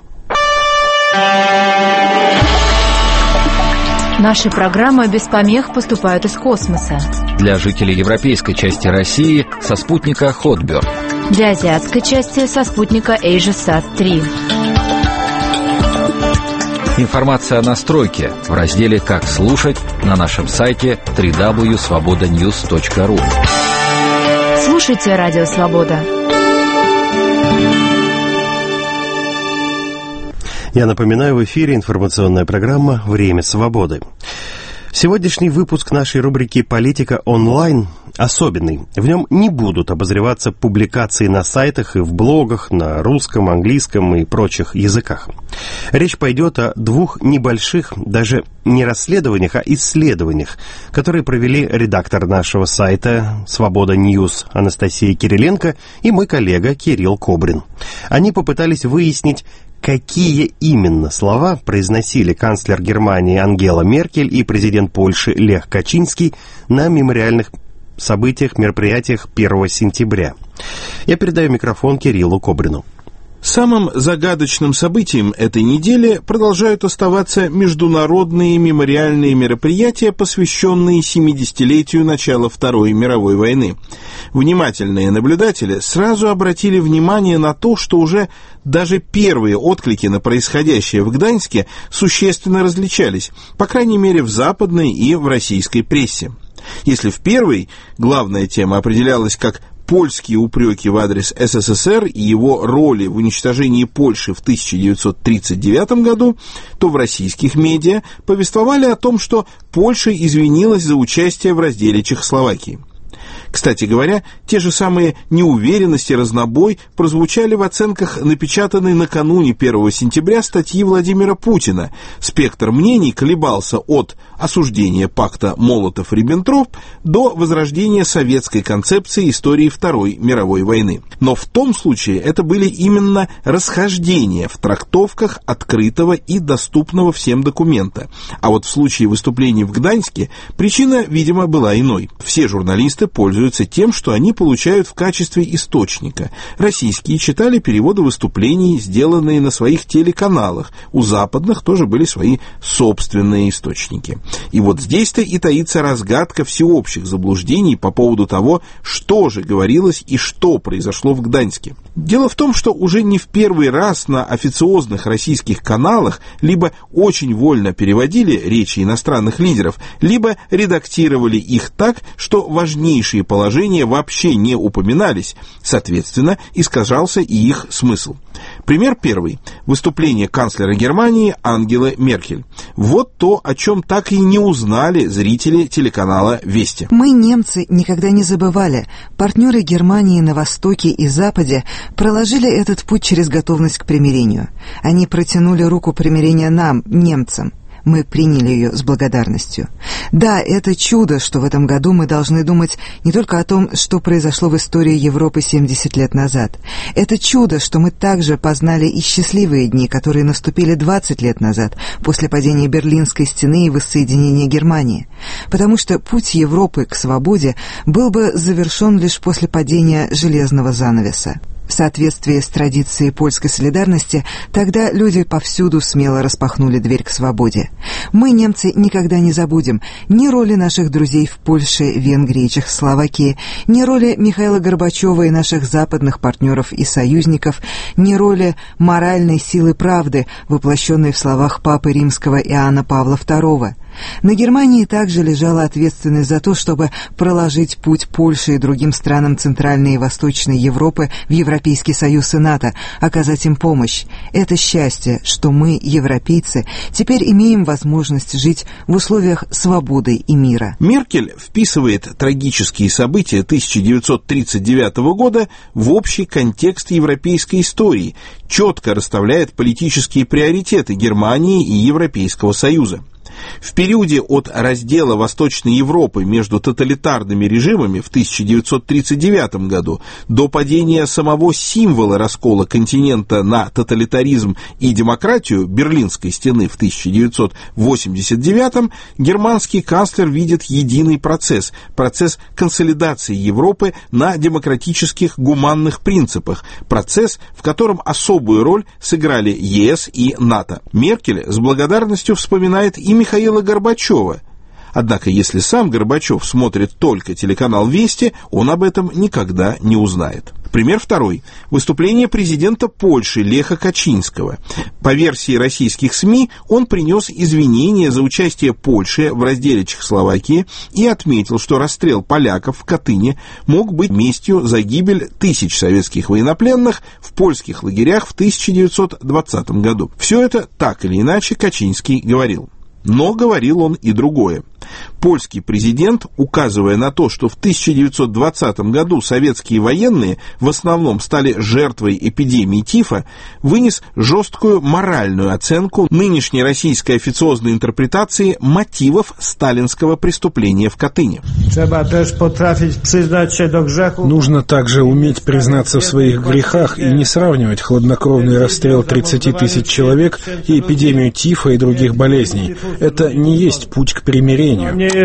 Наши программы без помех поступают из космоса. Для жителей европейской части России со спутника Хотберг. Для азиатской части со спутника AsiaSat три. Информация о настройке в разделе «Как слушать» на нашем сайте дабл ю дабл ю дабл ю точка свобода ньюс точка ру. Слушайте «Радио Свобода». Я напоминаю, в эфире информационная программа «Время свободы». Сегодняшний выпуск нашей рубрики «Политика онлайн» особенный. В нем не будут обозреваться публикации на сайтах и в блогах на русском, английском и прочих языках. Речь пойдет о двух небольших, даже не расследованиях, а исследованиях, которые провели редактор нашего сайта «Свобода Ньюс» Анастасия Кириленко и мой коллега Кирилл Кобрин. Они попытались выяснить, какие именно слова произносили канцлер Германии Ангела Меркель и президент Польши Лех Качинский на мемориальных событиях, мероприятиях первого сентября. Я передаю микрофон Кириллу Кобрину. Самым загадочным событием этой недели продолжают оставаться международные мемориальные мероприятия, посвященные семидесятилетию начала Второй мировой войны. Внимательные наблюдатели сразу обратили внимание на то, что уже даже первые отклики на происходящее в Гданьске существенно различались, по крайней мере в западной и в российской прессе. Если в первой главная тема определялась как польские упреки в адрес СССР и его роли в уничтожении Польши в тысяча девятьсот тридцать девятом году, то в российских медиа повествовали о том, что Польша извинилась за участие в разделе Чехословакии. Кстати говоря, те же самые неуверенности и разнобой прозвучали в оценках напечатанной накануне первого сентября статьи Владимира Путина. Спектр мнений колебался от осуждения пакта Молотов-Риббентроп до возрождения советской концепции истории Второй мировой войны. Но в том случае это были именно расхождения в трактовках открытого и доступного всем документа. А вот в случае выступлений в Гданьске причина, видимо, была иной. Все журналисты пользуются тем, что они получают в качестве источника. Российские читали переводы выступлений, сделанные на своих телеканалах. У западных тоже были свои собственные источники. И вот здесь-то и таится разгадка всеобщих заблуждений по поводу того, что же говорилось и что произошло в Гданьске. Дело в том, что уже не в первый раз на официозных российских каналах либо очень вольно переводили речи иностранных лидеров, либо редактировали их так, что важнейшие положения вообще не упоминались, соответственно, искажался и их смысл. Пример первый. Выступление канцлера Германии Ангелы Меркель. Вот то, о чем так и не узнали зрители телеканала «Вести». Мы, немцы, никогда не забывали. Партнеры Германии на Востоке и Западе проложили этот путь через готовность к примирению. Они протянули руку примирения нам, немцам. мы приняли ее с благодарностью. Да, это чудо, что в этом году мы должны думать не только о том, что произошло в истории Европы семьдесят лет назад. Это чудо, что мы также познали и счастливые дни, которые наступили двадцать лет назад, после падения Берлинской стены и воссоединения Германии. Потому что путь Европы к свободе был бы завершен лишь после падения железного занавеса. В соответствии с традицией польской солидарности, тогда люди повсюду смело распахнули дверь к свободе. Мы, немцы, никогда не забудем ни роли наших друзей в Польше, Венгрии и Чехословакии, ни роли Михаила Горбачева и наших западных партнеров и союзников, ни роли моральной силы правды, воплощенной в словах Папы Римского Иоанна Павла второго. На Германии также лежала ответственность за то, чтобы проложить путь Польше и другим странам Центральной и Восточной Европы в Европейский Союз и НАТО, оказать им помощь. Это счастье, что мы, европейцы, теперь имеем возможность жить в условиях свободы и мира. Меркель вписывает трагические события тысяча девятьсот тридцать девятого года в общий контекст европейской истории, четко расставляет политические приоритеты Германии и Европейского Союза. В периоде от раздела Восточной Европы между тоталитарными режимами в тысяча девятьсот тридцать девятом году до падения самого символа раскола континента на тоталитаризм и демократию Берлинской стены в тысяча девятьсот восемьдесят девятом германский канцлер видит единый процесс, процесс консолидации Европы на демократических гуманных принципах, процесс, в котором особую роль сыграли ЕС и НАТО. Меркель с благодарностью вспоминает и Михаила Горбачева. Однако, если сам Горбачев смотрит только телеканал «Вести», он об этом никогда не узнает. Пример второй. Выступление президента Польши Леха Качинского. По версии российских СМИ, он принес извинения за участие Польши в разделе Чехословакии и отметил, что расстрел поляков в Катыни мог быть местью за гибель тысяч советских военнопленных в польских лагерях в тысяча девятьсот двадцатом году. Все это так или иначе Качинский говорил. Но говорил он и другое. Польский президент, указывая на то, что в тысяча девятьсот двадцатом году советские военные в основном стали жертвой эпидемии тифа, вынес жесткую моральную оценку нынешней российской официозной интерпретации мотивов сталинского преступления в Катыни. Нужно также уметь признаться в своих грехах и не сравнивать хладнокровный расстрел тридцати тысяч человек и эпидемию тифа и других болезней. Это не есть путь к примирению.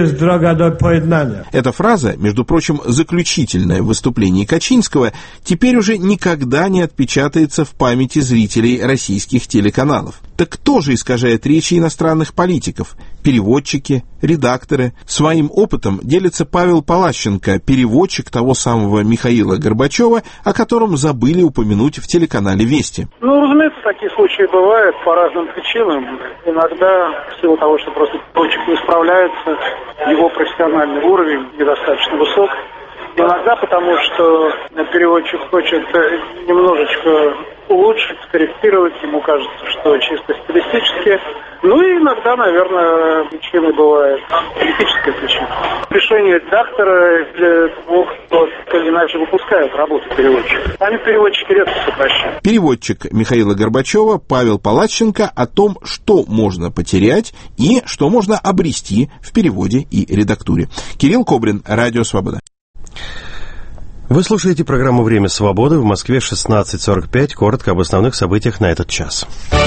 Эта фраза, между прочим, заключительная в выступлении Качинского, теперь уже никогда не отпечатается в памяти зрителей российских телеканалов. Так кто же искажает речи иностранных политиков? Переводчики, редакторы. Своим опытом делится Павел Палащенко, переводчик того самого Михаила Горбачева, о котором забыли упомянуть в телеканале «Вести». Ну, разумеется, такие случаи бывают по разным причинам. Иногда в силу того, что просто переводчик не справляется, его профессиональный уровень недостаточно высок. Иногда потому, что переводчик хочет немножечко улучшить, скорректировать, ему кажется, что чисто стилистически. Ну и иногда, наверное, причиной бывает политическая причина. Решение редактора или того, кто так или иначе выпускает работу переводчика. Сами переводчики редко сокращают. Переводчик Михаила Горбачева Павел Палащенко о том, что можно потерять и что можно обрести в переводе и редактуре. Кирилл Кобрин, Радио Свобода. Вы слушаете программу «Время свободы». В Москве шестнадцать сорок пять. Коротко об основных событиях на этот час.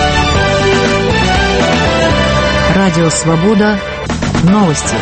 Радио «Свобода». Новости.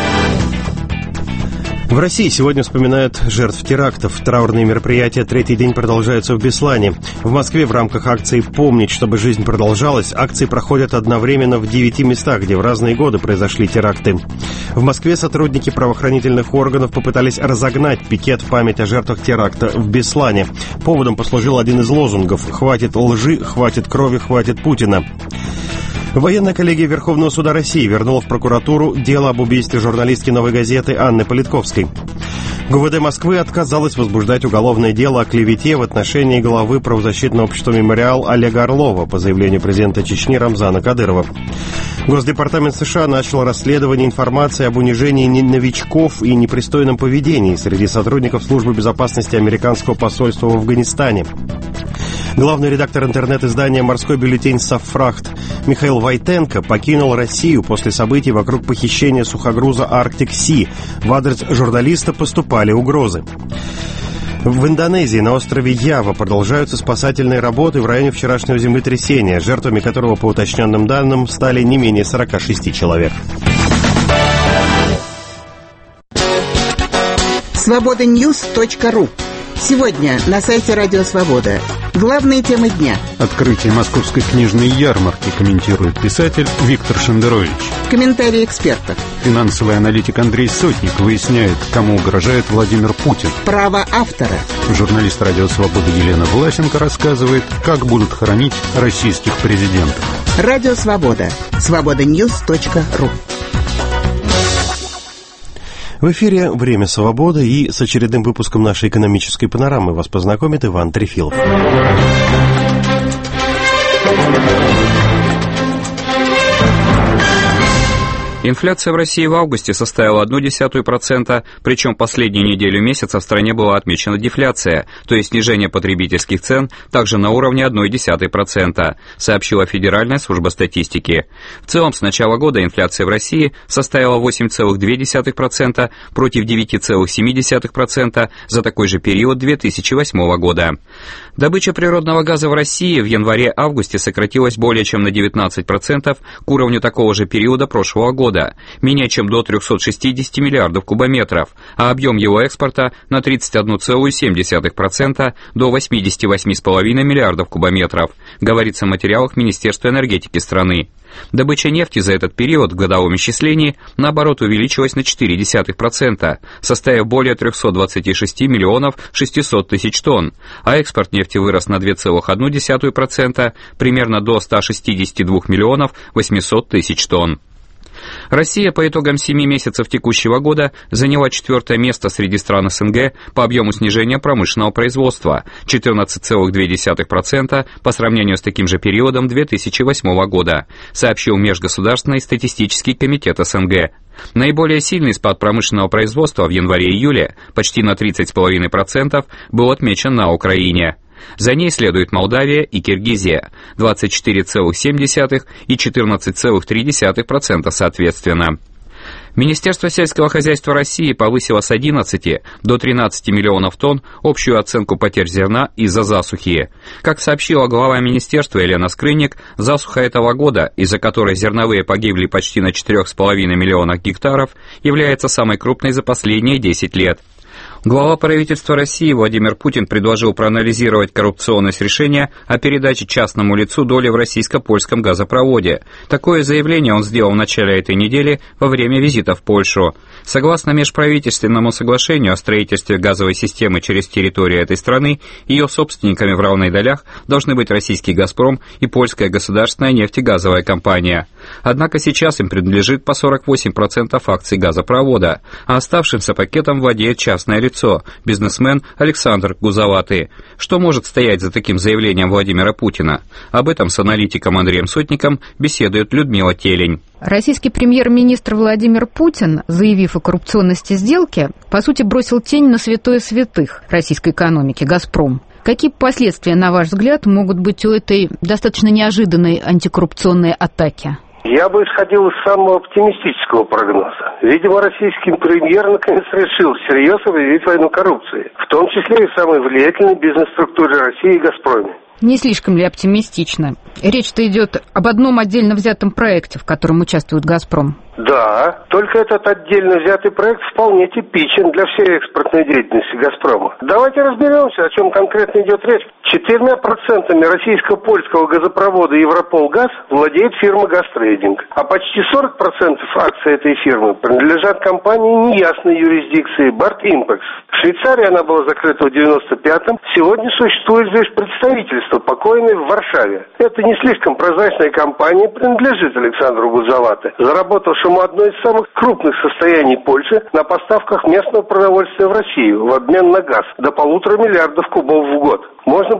В России сегодня вспоминают жертв терактов. Траурные мероприятия третий день продолжаются в Беслане. В Москве в рамках акции «Помнить, чтобы жизнь продолжалась» акции проходят одновременно в девяти местах, где в разные годы произошли теракты. В Москве сотрудники правоохранительных органов попытались разогнать пикет в память о жертвах теракта в Беслане. Поводом послужил один из лозунгов «Хватит лжи, хватит крови, хватит Путина». Военная коллегия Верховного суда России вернула в прокуратуру дело об убийстве журналистки «Новой газеты» Анны Политковской. ГУВД Москвы отказалась возбуждать уголовное дело о клевете в отношении главы правозащитного общества «Мемориал» Олега Орлова по заявлению президента Чечни Рамзана Кадырова. Госдепартамент США начал расследование информации об унижении новичков и непристойном поведении среди сотрудников службы безопасности американского посольства в Афганистане. Главный редактор интернет-издания «Морской бюллетень Сафрахт» Михаил Войтенко покинул Россию после событий вокруг похищения сухогруза «Арктик Си». В адрес журналиста поступали угрозы. В Индонезии на острове Ява продолжаются спасательные работы в районе вчерашнего землетрясения, жертвами которого, по уточненным данным, стали не менее сорок шесть человек. свобода ньюс точка ру. Сегодня на сайте Радио Свобода. Главные темы дня. Открытие московской книжной ярмарки комментирует писатель Виктор Шендерович. Комментарии экспертов. Финансовый аналитик Андрей Сотник выясняет, кому угрожает Владимир Путин. Право автора. Журналист Радио Свобода Елена Власенко рассказывает, как будут хоронить российских президентов. Радио Свобода. свобода ньюс точка ру. В эфире «Время свободы», и с очередным выпуском нашей экономической панорамы вас познакомит Иван Трефилов. Инфляция в России в августе составила одну десятую процента, причем последнюю неделю месяца в стране была отмечена дефляция, то есть снижение потребительских цен также на уровне одной десятой процента, сообщила Федеральная служба статистики. В целом с начала года инфляция в России составила восемь целых две десятых процента против девять целых семь десятых процента за такой же период две тысячи восьмого года. Добыча природного газа в России в январе-августе сократилась более чем на девятнадцать процентов к уровню такого же периода прошлого года, менее чем до трехсот шестидесяти миллиардов кубометров, а объем его экспорта на тридцать одну целую семь десятых процента до восьмидесяти восьми целых пяти десятых миллиардов кубометров, говорится в материалах Министерства энергетики страны. Добыча нефти за этот период в годовом исчислении, наоборот, увеличилась на четыре десятых процента, составив более трехсот двадцати шести миллионов шестисот тысяч тонн, а экспорт нефти вырос на две целых одну десятую процента, примерно до ста шестидесяти двух миллионов восьмисот тысяч тонн. Россия по итогам семи месяцев текущего года заняла четвертое место среди стран СНГ по объему снижения промышленного производства – четырнадцать целых две десятых процента по сравнению с таким же периодом две тысячи восьмого года, сообщил Межгосударственный статистический комитет СНГ. Наиболее сильный спад промышленного производства в январе-июле, почти на тридцать целых пять десятых процента, был отмечен на Украине. За ней следует Молдавия и Киргизия – двадцать четыре целых семь десятых и четырнадцать целых три десятых процента соответственно. Министерство сельского хозяйства России повысило с одиннадцати до тринадцати миллионов тонн общую оценку потерь зерна из-за засухи. Как сообщила глава министерства Елена Скрынник, засуха этого года, из-за которой зерновые погибли почти на четырёх с половиной миллионах гектаров, является самой крупной за последние десять лет. Глава правительства России Владимир Путин предложил проанализировать коррупционность решения о передаче частному лицу доли в российско-польском газопроводе. Такое заявление он сделал в начале этой недели во время визита в Польшу. Согласно межправительственному соглашению о строительстве газовой системы через территорию этой страны, ее собственниками в равных долях должны быть российский «Газпром» и польская государственная нефтегазовая компания. Однако сейчас им принадлежит по сорок восемь процентов акций газопровода, а оставшимся пакетом владеет частное лицо, бизнесмен Александр Гузоватый. Что может стоять за таким заявлением Владимира Путина? Об этом с аналитиком Андреем Сотником беседует Людмила Телень. Российский премьер-министр Владимир Путин, заявив о коррупционности сделки, по сути бросил тень на святое святых российской экономики «Газпром». Какие последствия, на ваш взгляд, могут быть у этой достаточно неожиданной антикоррупционной атаки? Я бы исходил из самого оптимистического прогноза. Видимо, российский премьер наконец решил всерьез объявить войну коррупции, в том числе и в самой влиятельной бизнес-структуре России «Газпроме». Не слишком ли оптимистично? Речь-то идет об одном отдельно взятом проекте, в котором участвует «Газпром». Да, только этот отдельно взятый проект вполне типичен для всей экспортной деятельности «Газпрома». Давайте разберемся, о чем конкретно идет речь. Четырьмя процентами российско-польского газопровода «Европолгаз» владеет фирма «Газтрейдинг», а почти сорок процентов акций этой фирмы принадлежат компании неясной юрисдикции «Бартимпекс». В Швейцарии она была закрыта в девяносто пятом, сегодня существует лишь представительство покойной в Варшаве. Это не слишком прозрачная компания принадлежит Александру Гузоватому, заработавшему одно из самых крупных состояний Польши на поставках местного продовольствия в Россию в обмен на газ до полутора миллиардов кубов в год. Можно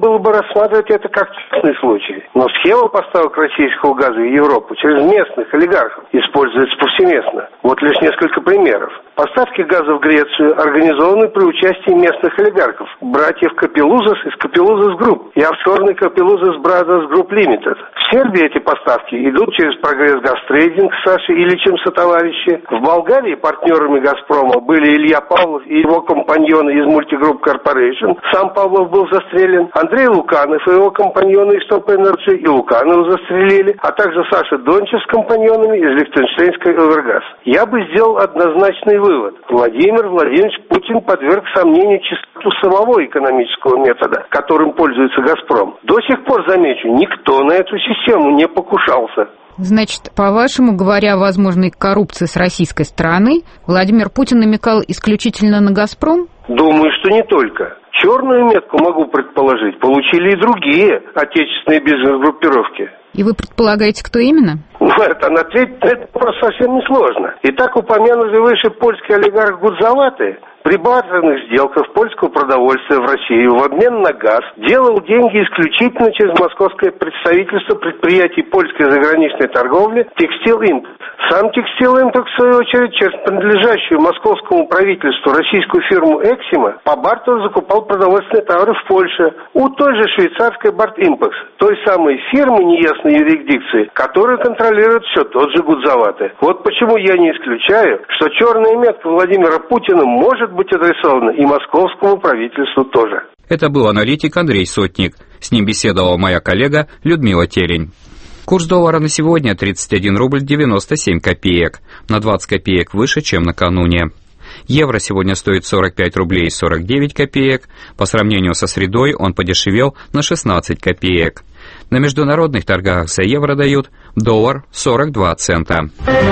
было бы рассматривать это как частный случай. Но схема поставок российского газа в Европу через местных олигархов используется повсеместно. Вот лишь несколько примеров. Поставки газа в Грецию организованы при участии местных олигархов, братьев Капелузас из Капелузас Групп и офшорный Капелузас Бразерс Групп Лимитед. В Сербии эти поставки идут через Прогресс Газтрейдинг Саши Ильичем сотоварищи. В Болгарии партнерами «Газпрома» были Илья Павлов и его компаньоны из Мультигрупп Корпорейшн. Сам Павлов был застрелен. Андрей Луканов и его компаньоны из Топ Энерджи и Луканова застрелили, а также Саша Дончев с компаньонами из Лихтенштейнской Овергаз. Я бы сделал однозначный вывод. Владимир Владимирович Путин подверг сомнению чистоту самого экономического метода, которым пользуется «Газпром». До сих пор, замечу, никто на эту систему не покушался. Значит, по-вашему, говоря о возможной коррупции с российской стороны, Владимир Путин намекал исключительно на «Газпром»? Думаю, что не только. Черную метку, могу предположить, получили и другие отечественные бизнес-группировки. И вы предполагаете, кто именно? Ну, это ответить на этот вопрос совсем несложно. Итак, упомянутый выше польский олигарх Гудзаваты при бартерных сделках польского продовольствия в Россию в обмен на газ делал деньги исключительно через московское представительство предприятий польской заграничной торговли «Текстил Импорт». Сам «Текстил Импорт», в свою очередь, через принадлежащую московскому правительству российскую фирму «Эксима» по бартеру закупал продовольственные товары в Польше у той же швейцарской «Барт Импекс», той самой фирмы неясной юрисдикции, которую контролирует все тот же Гудзаваты. Вот почему я не исключаю, что черная метка Владимира Путина может быть адресована и московскому правительству тоже. Это был аналитик Андрей Сотник. С ним беседовала моя коллега Людмила Терень. Курс доллара на сегодня тридцать один рубль девяносто семь копеек, на двадцать копеек выше, чем накануне. Евро сегодня стоит сорок пять рублей сорок девять копеек, по сравнению со средой он подешевел на шестнадцать копеек. На международных торгах за евро дают доллар сорок два цента.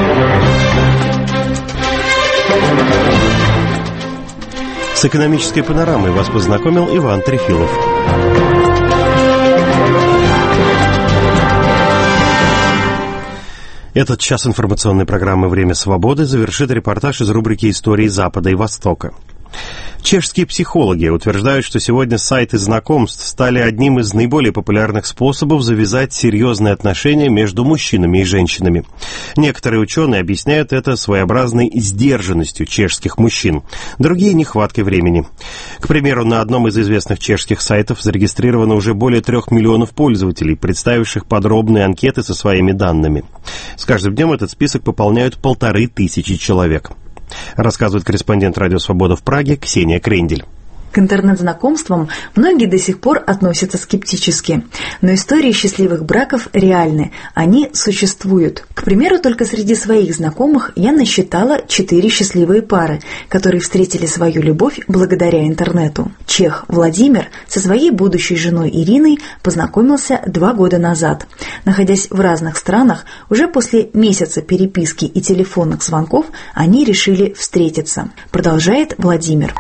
С экономической панорамой вас познакомил Иван Трефилов. Этот час информационной программы «Время свободы» завершит репортаж из рубрики «Истории Запада и Востока». Чешские психологи утверждают, что сегодня сайты знакомств стали одним из наиболее популярных способов завязать серьезные отношения между мужчинами и женщинами. Некоторые ученые объясняют это своеобразной сдержанностью чешских мужчин, другие – нехваткой времени. К примеру, на одном из известных чешских сайтов зарегистрировано уже более трех миллионов пользователей, представивших подробные анкеты со своими данными. С каждым днем этот список пополняют полторы тысячи человек. Рассказывает корреспондент «Радио Свобода» в Праге Ксения Крендель. К интернет-знакомствам многие до сих пор относятся скептически. Но истории счастливых браков реальны, они существуют. К примеру, только среди своих знакомых я насчитала четыре счастливые пары, которые встретили свою любовь благодаря интернету. Чех Владимир со своей будущей женой Ириной познакомился два года назад. Находясь в разных странах, уже после месяца переписки и телефонных звонков они решили встретиться. Продолжает Владимир.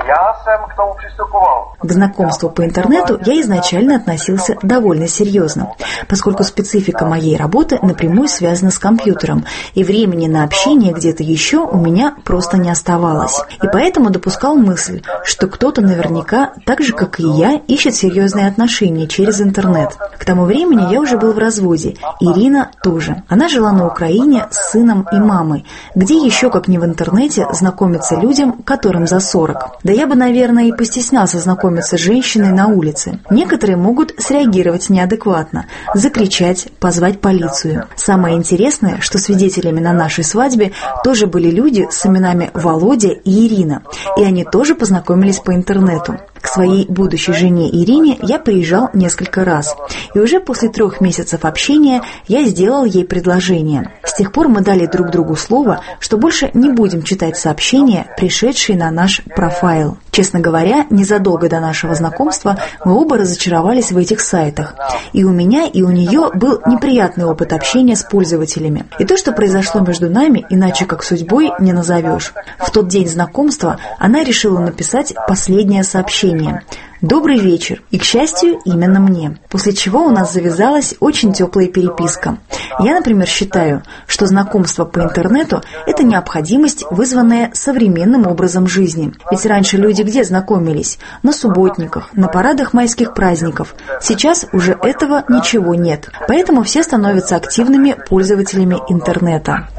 К знакомству по интернету я изначально относился довольно серьезно, поскольку специфика моей работы напрямую связана с компьютером, и времени на общение где-то еще у меня просто не оставалось. И поэтому допускал мысль, что кто-то наверняка, так же как и я, ищет серьезные отношения через интернет. К тому времени я уже был в разводе, Ирина тоже. Она жила на Украине с сыном и мамой, где еще, как не в интернете, знакомиться людям, которым за сорок. Да я бы, наверное, и постеснялся знакомиться с женщиной на улице. Некоторые могут среагировать неадекватно, закричать, позвать полицию. Самое интересное, что свидетелями на нашей свадьбе тоже были люди с именами Володя и Ирина, и они тоже познакомились по интернету. К своей будущей жене Ирине я приезжал несколько раз, и уже после трех месяцев общения я сделал ей предложение. С тех пор мы дали друг другу слово, что больше не будем читать сообщения, пришедшие на наш профайл. Честно говоря, незадолго до нашего знакомства мы оба разочаровались в этих сайтах. И у меня, и у нее был неприятный опыт общения с пользователями. И то, что произошло между нами, иначе как судьбой не назовешь. В тот день знакомства она решила написать последнее сообщение сообщение: «Добрый вечер», и, к счастью, именно мне. После чего у нас завязалась очень теплая переписка. Я, например, считаю, что знакомство по интернету – это необходимость, вызванная современным образом жизни. Ведь раньше люди где знакомились? На субботниках, на парадах майских праздников. Сейчас уже этого ничего нет. Поэтому все становятся активными пользователями интернета.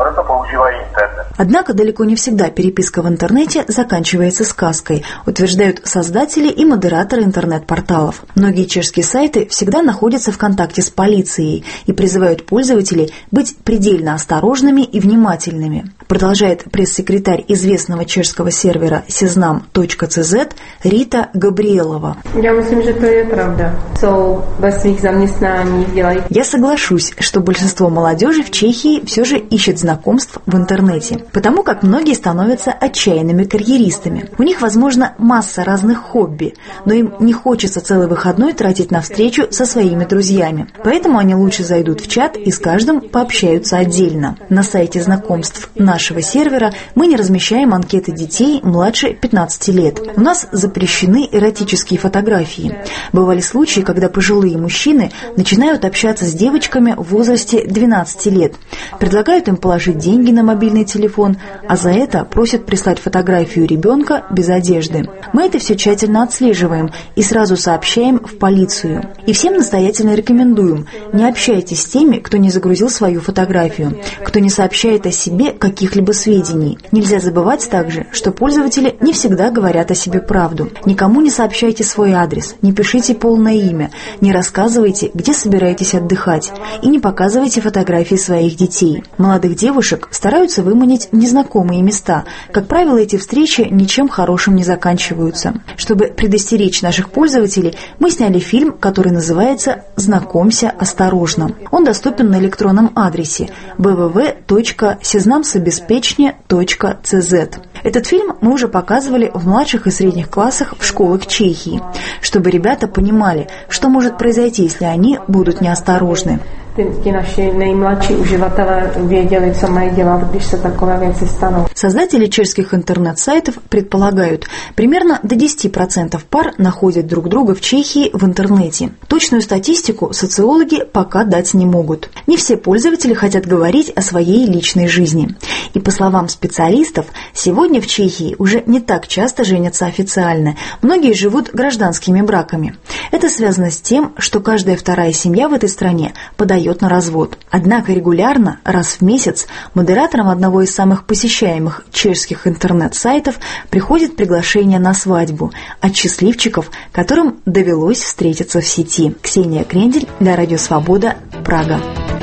Однако далеко не всегда переписка в интернете заканчивается сказкой, утверждают создатели и модераторы интернет-порталов. Многие чешские сайты всегда находятся в контакте с полицией и призывают пользователей быть предельно осторожными и внимательными. Продолжает пресс-секретарь известного чешского сервера сезнам точка цэ зет Рита Габриелова. Я myslím, že to je pravda. Jsou ve svých zaměstnáních dělají. Я соглашусь, что большинство молодежи в Чехии все же ищет знакомств в интернете, потому как многие становятся отчаянными карьеристами. У них, возможно, масса разных хобби, но им не хочется целый выходной тратить на встречу со своими друзьями. Поэтому они лучше зайдут в чат и с каждым пообщаются отдельно. На сайте знакомств нашего сервера мы не размещаем анкеты детей младше пятнадцати лет. У нас запрещены эротические фотографии. Бывали случаи, когда пожилые мужчины начинают общаться с девочками в возрасте двенадцати лет. Предлагают им положить деньги на мобильный телефон, а за это просят прислать фотографию ребенка без одежды. Мы это все тщательно отслеживаем и сразу сообщаем в полицию. И всем настоятельно рекомендуем: не общайтесь с теми, кто не загрузил свою фотографию, кто не сообщает о себе каких-либо сведений. Нельзя забывать также, что пользователи не всегда говорят о себе правду. Никому не сообщайте свой адрес, не пишите полное имя, не рассказывайте, где собираетесь отдыхать, и не показывайте фотографии своих детей. Молодых девушек стараются выманить в незнакомые места. Как правило, эти встречи ничем хорошим не заканчиваются. Чтобы предостеречь наших пользователей, мы сняли фильм, который называется «Знакомься осторожно». Он доступен на электронном адресе дабл ю дабл ю дабл ю точка сезнамсобеспечне точка цэ зет. Этот фильм мы уже показывали в младших и средних классах в школах Чехии, чтобы ребята понимали, что может произойти, если они будут неосторожны. Ti naši nejmladší uživatelé věděli, co mají dělat, když se takové věci stanou. Создатели чешских интернет-сайтов предполагают, примерно до десяти процентов пар находят друг друга в Чехии в интернете. Точную статистику социологи пока дать не могут. Не все пользователи хотят говорить о своей личной жизни. И по словам специалистов, сегодня в Чехии уже не так часто женятся официально. Многие живут гражданскими браками. Это связано с тем, что каждая вторая семья в этой стране подает на развод. Однако регулярно, раз в месяц, модераторам одного из самых посещаемых чешских интернет-сайтов приходит приглашение на свадьбу от счастливчиков, которым довелось встретиться в сети. Ксения Крендель для Радио Свобода, Прага.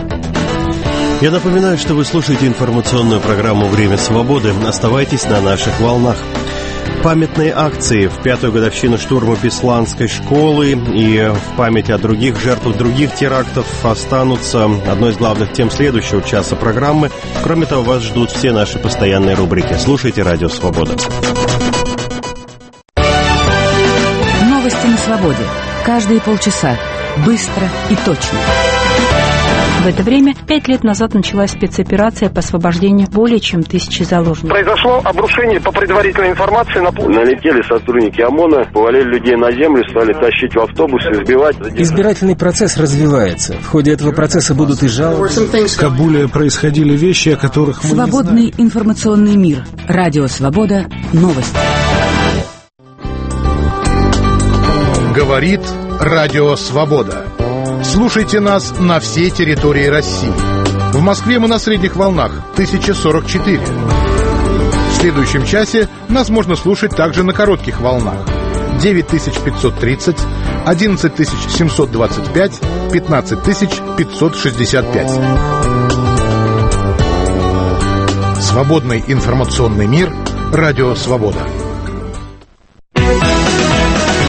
Я напоминаю, что вы слушаете информационную программу «Время свободы». Оставайтесь на наших волнах. Памятные акции в пятую годовщину штурма Бесланской школы и в память о других жертвах других терактов останутся одной из главных тем следующего часа программы. Кроме того, вас ждут все наши постоянные рубрики. Слушайте «Радио Свобода». Новости на свободе. Каждые полчаса. Быстро и точно. В это время пять лет назад началась спецоперация по освобождению более чем тысячи заложников. Произошло обрушение, по предварительной информации, на... Налетели сотрудники ОМОНа, повалили людей на землю, стали тащить в автобусы, избивать. Избирательный процесс развивается. В ходе этого процесса будут и жалобы. В Кабуле происходили вещи, о которых мы Свободный не знаем. информационный мир. Радио Свобода. Новости. Говорит Радио Свобода. Слушайте нас на всей территории России. В Москве мы на средних волнах тысяча сорок четыре. В следующем часе нас можно слушать также на коротких волнах девять тысяч пятьсот тридцать, одиннадцать тысяч семьсот двадцать пять, пятнадцать тысяч пятьсот шестьдесят пять. Свободный информационный мир. Радио Свобода.